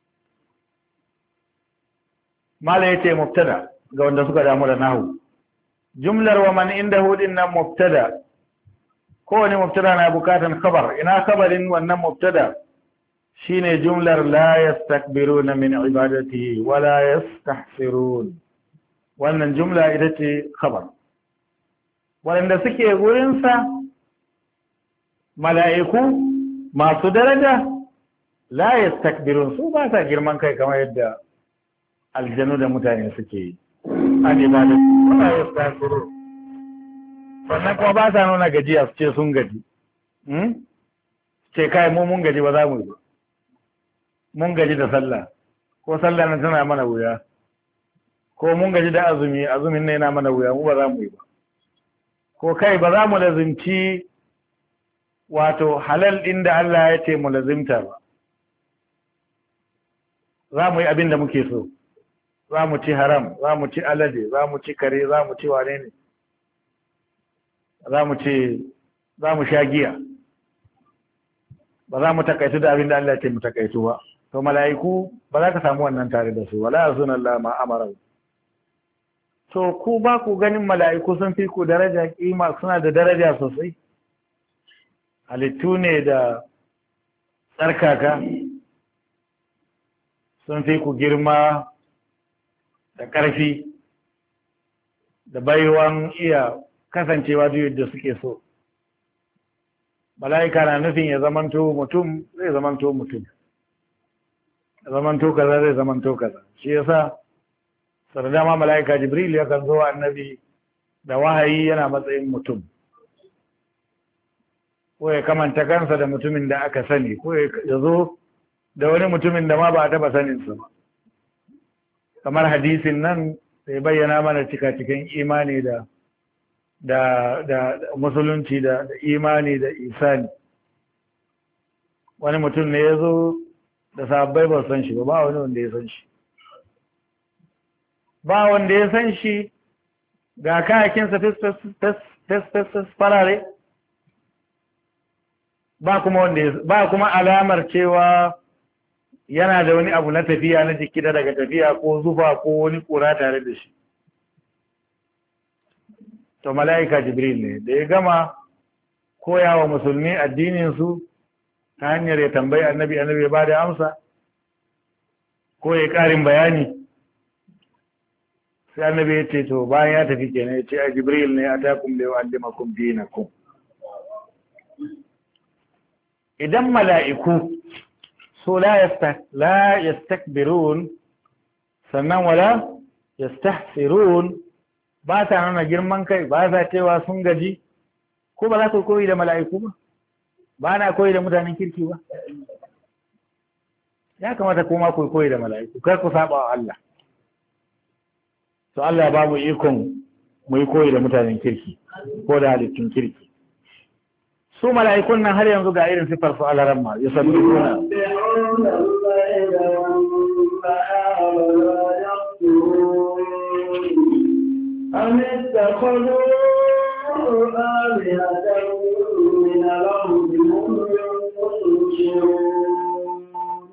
mala yace mubtada ga wanda suka damu da nahu jumlar wa man indahu dinnan mubtada kowane mubtada na bukatan khabar ina khabarin wannan mubtada shine jumlar la yastakbiruna min ibadatihi wa la yastahsirun wannan jumla ita ce khabar wanda suke gurin sa mala'iku masu daraja la yastakbirun su ba sa girman kai kamar yadda aljanu da mutane suke yi an ibadatu wa la yastahsirun sannan kuma ba sa nuna gajiya su ce sun gaji ce kai mu mun gaji ba za mu yi ba mun gaji da sallah ko sallah nan tana mana wuya ko mun gaji da azumi azumin ne yana mana wuya mu ba za mu yi ba ko kai ba za mu lazimci wato halal din da Allah ya ce mu lazimta ba za mu yi abin da muke so za mu ci haram za mu ci alade za mu ci kare za mu ci wane ne za mu ci za mu sha giya ba za mu takaitu da abin da Allah ya ce mu takaitu ba to mala'iku ba za ka samu wannan tare da su wala yasuna Allah ma amara to ku ba ku ganin mala'iku sun fi ku daraja kima suna da daraja sosai halittu ne da tsarkaka sun fi ku girma da ƙarfi da baiwan iya kasancewa duk yadda suke so mala'ika na nufin ya zamanto mutum zai zamanto mutum zamanto kaza zai zamanto kaza shi yasa sau da dama mala'ika jibril ya kan zo annabi da wahayi yana matsayin mutum ko ya kamanta kansa da mutumin da aka sani ko ya zo da wani mutumin da ma ba a taba saninsa ba kamar hadisin nan sai bayyana mana cika-cikin imani da da da musulunci da imani da isani wani mutum ne ya zo da sabbai ba san shi ba ba wani wanda ya san shi ba wanda ya san shi ga kayakinsa fes farare ba kuma wanda ba kuma alamar cewa yana da wani abu na tafiya na jiki da daga tafiya ko zufa ko wani kura tare da shi to mala'ika jibril ne da ya gama koyawa musulmi addinin su ta hanyar ya tambayi annabi annabi ya ba da amsa ko ya karin bayani sai annabi ya ce to bayan ya tafi kenan ya ce a jibril ne atakum da yu'allimakum dinakum idan mala'iku so la yasta la yastakbirun sannan wala yastahsirun ba ta nuna girman kai ba za cewa sun gaji ko ba za ku koyi da mala'iku ba ba na koyi da mutanen kirki ba ya kamata kuma ku koyi da mala'iku kar ku saba wa Allah to Allah ba mu ikon mu yi koyi da mutanen kirki ko da halittun kirki su mala'ikun nan har yanzu ga irin sifar su Allah ramma yusabbihuna أم اتخذوا آلهة من الأرض هم ينشرون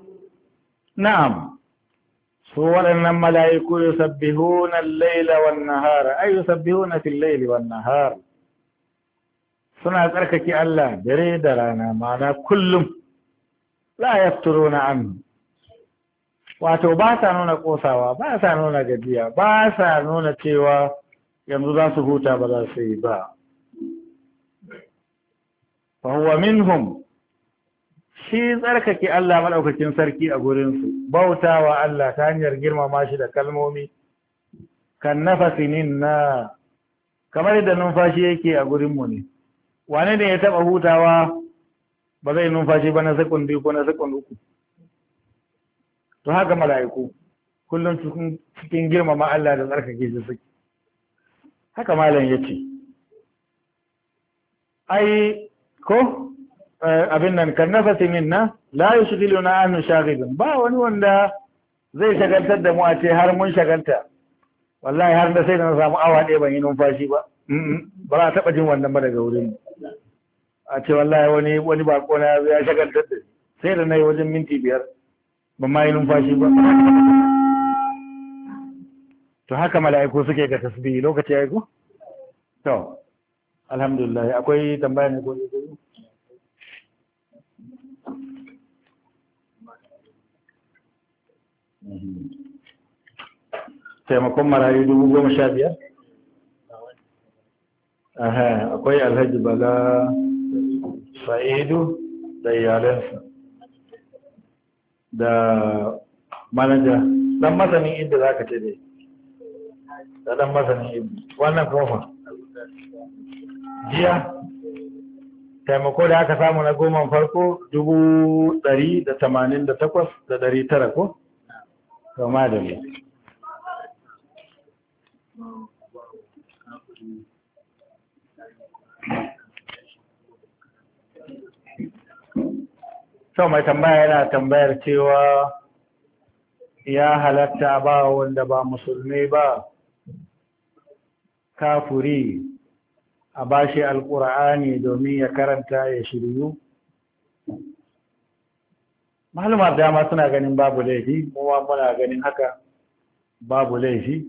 نعم سورة الملائكة يسبحون الليل والنهار أي يسبحون في الليل والنهار سنة تركك الله دري درانا معنا كلهم لا يفترون عنه wato ba sa nuna kosawa ba sa nuna gajiya ba sa nuna cewa yanzu za su huta ba za su yi ba fa huwa minhum shi tsarkake Allah maɗaukakin sarki a gurinsu bautawa Allah ta hanyar girmama shi da kalmomi kan nafasinin na kamar yadda numfashi yake a gurinmu ne wane ne ya taɓa hutawa ba zai numfashi ba na sekund biyu ko na sekund uku to haka mala'iku kullum cikin girmama Allah da tsarkake shi suke haka malam ya ce ai ko abin nan kan nafasi minna la yushghiluna an shaghilun ba wani wanda zai shagaltar da mu a ce har mun shagalta wallahi har da sai na samu awa ɗaya ban yi numfashi ba ba za a taɓa jin wannan ba daga wurin a ce wallahi wani wani bako na ya shagaltar da sai da na yi wajen minti biyar ban ma yi numfashi ba to haka mala'iku suke ga tasbihi lokaci ya yi ko to alhamdulillah akwai tambaya ne ko ne taimakon marayu dubu goma sha biyar aha akwai alhaji bala sa'idu da iyalansa da manaja dan masanin inda za ka ce dai da dan masanin inda wannan kofa jiya taimako da aka samu na goma farko dubu ɗari da tamanin da takwas da ɗari tara ko? kama da ne sau mai tambaya yana tambayar cewa ya halatta ba wanda ba musulmi ba kafuri a bashi alƙur'ani domin ya karanta ya shiryu malumar dama suna ganin babu laifi kuma muna ganin haka babu laifi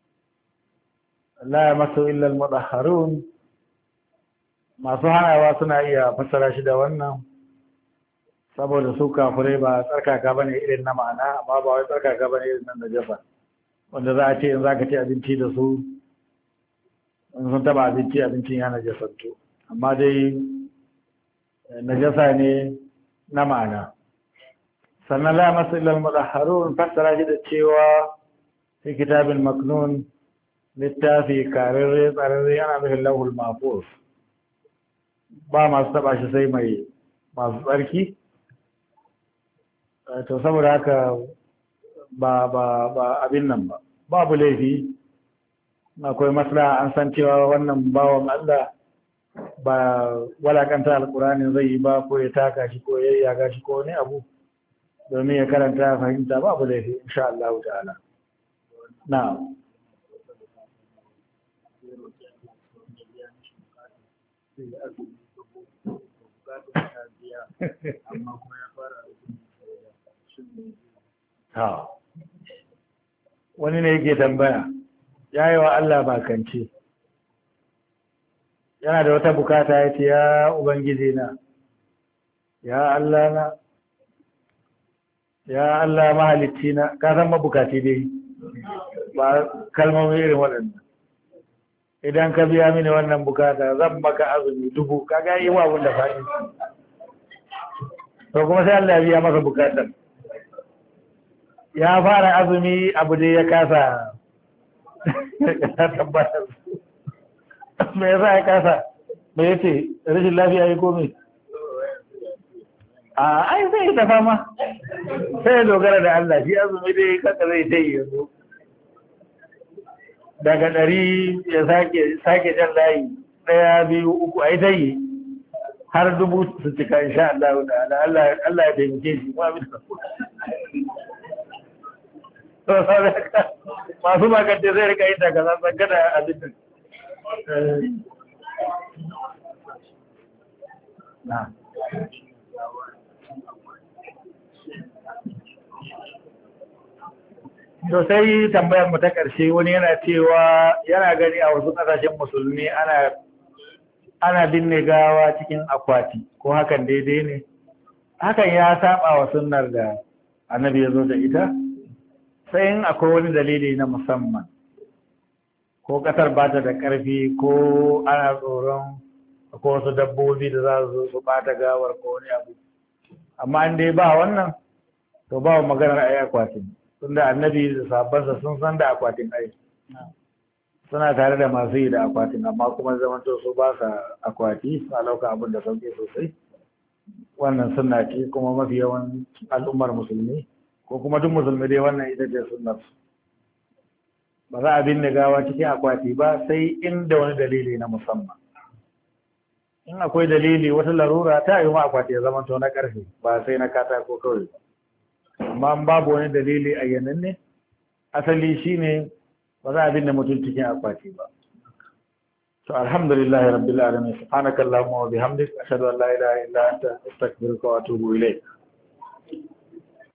la masu illal mudahharun masu hanawa suna iya fassara shi da wannan saboda su kafirai ba tsarkaka bane irin na ma'ana amma ba wai tsarkaka bane irin na najasa wanda za a ce in za ka ci abinci da su in sun taba abinci abincin ya najasantu amma dai najasa ne na ma'ana sannan la masu ilal mudahharun fassara shi da cewa fi kitabin maknun littafi kararre tsararre yana nufin lauhul mahfuz ba masu taba shi sai mai masu tsarki to saboda haka ba ba ba abin nan ba babu laifi akwai maslaha an san cewa wannan bawan Allah ba walakanta alkurani zai yi ba ko ya taka shi ko ya yaga shi ko wani abu domin ya karanta ya fahimta babu laifi insha Allah ta'ala na'am ha wani ne yake tambaya ya yi wa Allah bakance yana da wata bukata ya ce ya ubangiji na ya Allah na ya Allah mahalicci na ka san mabukaci dai ba kalmomi irin waɗannan idan ka biya mini wannan bukata zan maka azumi dubu kaga yi wa abin da faɗi to kuma sai Allah ya biya masa bukatar ya fara azumi abu dai ya kasa ya tabbatar me yasa ya kasa me yace rashin lafiya yi komai a ai sai ta fama sai ya dogara da Allah shi azumi dai kaka zai ta yi yanzu daga ɗari ya sake sake jan layi ɗaya biyu uku ai ta yi har dubu su cika insha Allah da Allah Allah ya taimake shi ma bin masu magance zai rika yi daga zan gada abin nan na to sai tambayar mu ta ƙarshe wani yana cewa yana gani a wasu ƙasashen musulmi ana ana binne gawa cikin akwati ko hakan daidai ne hakan ya saba wa sunnar da annabi ya zo da ita sai in akwai wani dalili na musamman ko ƙasar ba ta da ƙarfi ko ana tsoron ko wasu dabbobi da za su su bata gawar ko wani abu amma in dai ba wannan to ba maganar ai akwatin tunda annabi da sahabbansa sun san da akwatin ai suna tare da masu yi da akwatin amma kuma zamanto su ba sa akwati a lauka abin da sauke sosai wannan sunna ce kuma mafi yawan al'ummar musulmi ko kuma duk musulmi dai wannan ita ce sunnar ba za a binne gawa cikin akwati ba sai inda wani dalili na musamman in akwai dalili wata larura ta yi ma akwati ya zama to na karfe ba sai na katako kawai amma babu wani dalili a yanin ne asali shine ba za a binne mutum cikin akwati ba to alhamdulillahi rabbil alamin subhanakallahumma wa bihamdika ashhadu an la ilaha illa anta astaghfiruka wa atubu ilayk